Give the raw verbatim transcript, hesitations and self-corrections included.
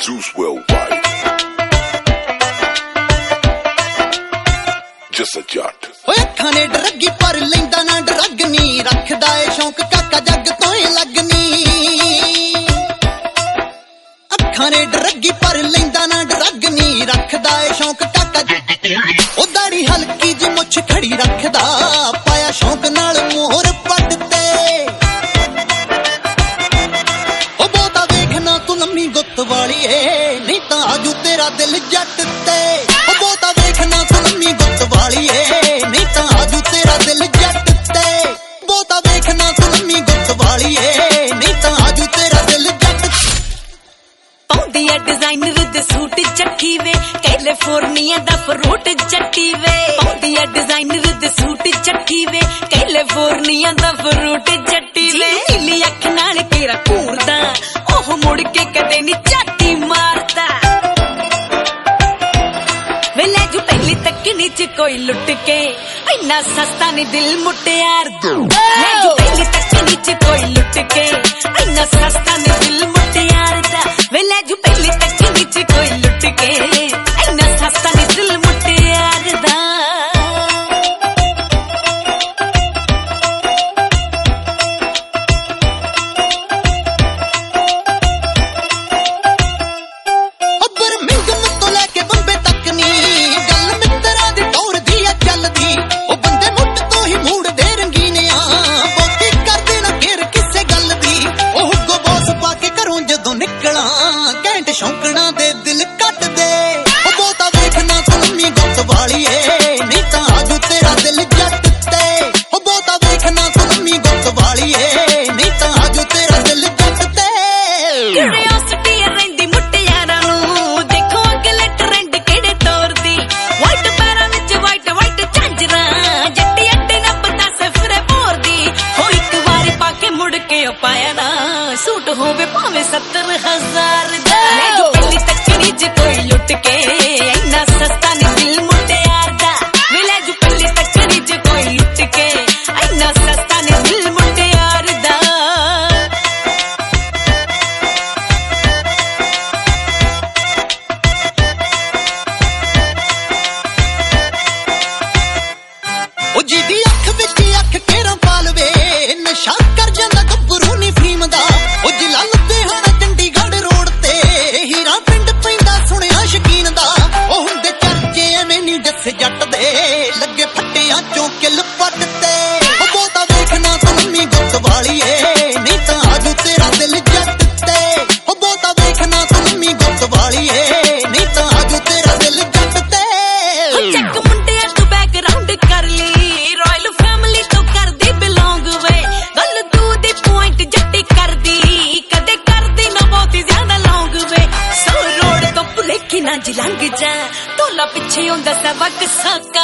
Zeus worldwide. Just a jot. ਓਏ ਅੱਖਾਂ ਨੇ ਡਰੱਗੀ ਪਰ ਲੈਂਦਾ ਨਾ ਡਰੱਗ ਨੀ ਰੱਖਦਾ ਏ ਸ਼ੌਂਕ ਕਾਕਾ ਜੱਗ ਤੋਂ ਏ ਲੱਗਨੀ ਅੱਖਾਂ ਨੇ ਡਰੱਗੀ ਪਰ ਲੈਂਦਾ ਨਾ ਡਰੱਗ ਨੀ ਰੱਖਦਾ ਏ ਸ਼ੌਂਕ ਕਾਕਾ ਉਹ ਦਾੜੀ ਹਲਕੀ ਜੀ ਮੁੱਛ ਖੜੀ ਰੱਖਦਾ ਪਾਇਆ ਸ਼ੌਂਕ ਨਾਲ ਮੋਹਰ ਪੱਟ ਤੇ ਉਹ ਬਹੁਤਾ ਵੇਖਣਾ ਤੂੰ ਲੰਮੀ ਗੁੱਤ ਵਾਲੀ ਏ ਨਹੀਂ ਤਾਂ ਆਜੂ ਤੇਰਾ ਦਿਲ ਜੱਟ ਤੇ ਉਹ ਬਹੁਤਾ ਵੇਖਣਾ ਤੂੰ ਲੰਮੀ ਗੁੱਤ ਵਾਲੀ ਏ ਨਹੀਂ ਤਾਂ ਆਜੂ ਤੇਰਾ ਦਿਲ ਜੱਟ ਤੇ ਬਹੁਤਾ ਵੇਖਣਾ ਤੂੰ ਲੰਮੀ ਗੁੱਤ ਵਾਲੀ ਏ ਨਹੀਂ ਤਾਂ ਆਜੂ ਤੇਰਾ ਦਿਲ ਜੱਟ ਪਾਉਂਦੀ ਐ ਡਿਜ਼ਾਈਨਰ ਦੇ ਸੂਟ ਚੱਕੀ ਵੇ ਕੈਲੀਫੋਰਨੀਆ ਦਾ ਫਰੂਟ ਚੱਟੀ ਵੇ ਪਾਉਂਦੀ ਐ ਡਿਜ਼ਾਈਨਰ ਦੇ ਸੂਟ ਚੱਕੀ ਵੇ ਕੈਲੀਫੋਰਨੀਆ ਦਾ ਫਰੂਟ ਚੱਟੀ ਵੇ ਨੀਲੀ ਅੱਖ ਨਾਲ ਤੇਰਾ ਘੂਰਦਾ ਉਹ ਮੁੜ ਕੇ ਕਦੇ ਨੀ ਝਾਤੀ ਮਾਰਦਾ ਵੇ ਲੈ ਜੂ ਪਹਿਲੀ ਤੱਕਣੀ ਚ ਕੋਈ ਲੁੱਟ ਕੇ ਇੰਨਾ ਸਸਤਾ ਨੀ ਦਿਲ ਮੁਟਿਆਰ ਲੈ ਜੂ ਪਹਿਲੀ ਤੱਕਣੀ ਚ ਕੋਈ ਲੁੱਟ ਕੇ ਇੰਨਾ ਸਸਤਾ ਨੀ ਦਿਲ ਮੁਟਿਆਰ ਦਾ ਵੇ ਲੈ ਜੂ ਪਹਿਲੀ ਤੱਕਣੀ ਚ ਕੋਈ ਲੁੱਟ ਕੇ ਇੰਨਾ ਸਸਤਾ ਨੀ ਦਿਲ ਮੁਟਿਆਰ ਦਾ ਸ਼ੌਂਕਣਾ ਦੇ ਦਿਲ ਕੱਟ ਦੇ ਉਹ ਬਹੁਤਾ ਵੇਖਣਾ ਤੂੰ ਲੰਮੀ ਗੁੱਤ ਵਾਲੀ ਏ ਨਹੀਂ ਤਾਂ ਆਜੂ ਤੇਰਾ ਦਿਲ ਜੱਟ ਤੇ ਉਹ ਬਹੁਤਾ ਵੇਖਣਾ ਤੂੰ ਲੰਮੀ ਗੁੱਤ ਵਾਲੀ ਏ ਨਹੀਂ ਤਾਂ ਆਜੂ ਤੇਰਾ ਦਿਲ ਜੱਟ ਤੇ ਕਿਉਰਿਓਸਿਟੀ ਰਹਿੰਦੀ ਮੁਟਿਆਰਾਂ ਨੂੰ ਦੇਖੋ ਅਗਲੇ ਟ੍ਰੈਂਡ ਕਿਹੜੇ ਤੋਰਦੀ ਵਾਈਟ ਪੈਰਾਂ ਵਿੱਚ ਵਾਈਟ ਵਾਈਟ ਝਾਂਜਰਾਂ ਜੱਟੀ ਅੱਡੇ ਨਾ ਪਤਾ ਸਫਰੇ ਭੋਰਦੀ ਹੋ ਇੱਕ ਵਾਰੀ ਪਾ ਕੇ ਮੁੜ ਕੇ ਉਹ ਪਾਇਆ ਨਾ ਸੂਟ ਹੋਵੇ ਭਾਵੇਂ ਸੱਤਰ ਹਜ਼ਾਰ ਦਾ ਲੈ ਜੋ ਪਹਿਲੀ ਤੱਕਣੀ ਚ ਕੋਈ ਲੁੱਟ ਕੇ ਇੰਨਾ ਸਸਤਾ ਨੀ ਦਿਲ ਮੁਟਿਆਰ ਦਾ ਵੇ ਲੈ ਜੋ ਪਹਿਲੀ ਤੱਕਣੀ ਚ ਕੋਈ ਲੁੱਟ ਕੇ ਇੰਨਾ ਸਸਤਾ ਨੀ ਦਿਲ ਮੁਟਿਆਰ ਦਾ ਉਹ ਜਿਹਦੀ ਅੱਖ ਵਿੱਚ ਅੱਖ ਕੇਰਾਂ ਪਾ ਲਵੇ ਨਸ਼ਾ ਕਰ ਜਾਂਦਾ ਗੱਭਰੂ ਨੀ ਫੀਮ ਦਾ ਉਹ ਜਿਲਾ ਲੁਧਿਆਣਾ ਚੰਡੀਗੜ੍ਹ ਰੋਡ ਤੇ ਹੀਰਾ ਪਿੰਡ ਪੈਂਦਾ ਸੁਣਿਆ ਸ਼ਕੀਨ ਦਾ ਉਹ ਹੁੰਦੇ ਚਰਚੇ ਐਵੇਂ ਨੀ ਜੱਸ ਜੱਟ ਦੇ ਲੱਗੇ ਫੱਟਿਆਂ ਚੋਂ ਕਿੱਲ ਪੱਟ ਤੇ ਉਹ ਬਹੁਤਾ ਵੇਖਣਾ ਤੂੰ ਲੰਮੀ ਗੁੱਤ ਵਾਲੀ ਏ ਨਹੀਂ ਤਾਂ ਆਜੂ ਤੇਰਾ ਦਿਲ ਜੱਟ ਤੇ ਉਹ ਬਹੁਤਾ ਵੇਖਣਾ ਤੂੰ ਲੰਮੀ ਗੁੱਤ ਵਾਲੀ ਏ ਨਹੀਂ ਤਾਂ ਆਜੂ ਤੇਰਾ ਦਿਲ ਜੱਟ ਤੇ ਚੱਕ ਮੁੰਡਿਆਂ ਤੂੰ ਬੈਕਗ੍ਰਾਉਂਡ ਕਰ ਲਈ ਰਾਇਲ ਫੈਮਿਲੀ ਤੋਂ ਕਰਦੀ ਬਿਲੋਂਗ ਵੇ ਗੱਲ ਤੂੰ ਦੀ ਪੁਆਇੰਟ ਜੱਟੀ ਕਰਦੀ ਕਦੇ ਕਰਦੀ ਨਾ ਬਹੁਤੀ ਜ਼ਿਆਦਾ ਲੌਂਗ ਵੇ ਸੋ ਰੋਡ ਤੋਂ ਭੁਲੇਖੀ ਨਾ ਜਿਲੰਗ ਜਾ ਢੋਲਾ ਪਿੱਛੇ ਹੁੰਦਾ ਸਬਕ ਸਾਕਾ